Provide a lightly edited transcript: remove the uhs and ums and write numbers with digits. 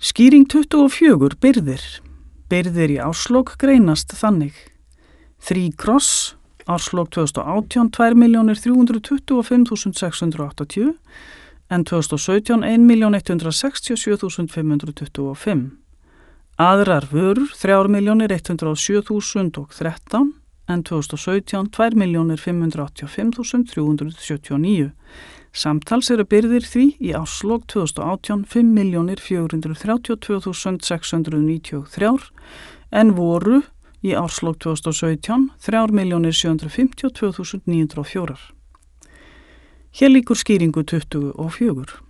Skýring 24, byrðir. Byrðir í árslok greinast þannig. 3 Cross, árslok 2018, 2.325.680, en 2017 1.167.525. Aðrar vörur 3.107.013, en 2017 2.585.379. Samtals eru byrðir því í árslok 2018 5.432.693, en voru í árslok 2017 3.752.904. Hér lýkur skýringu 24.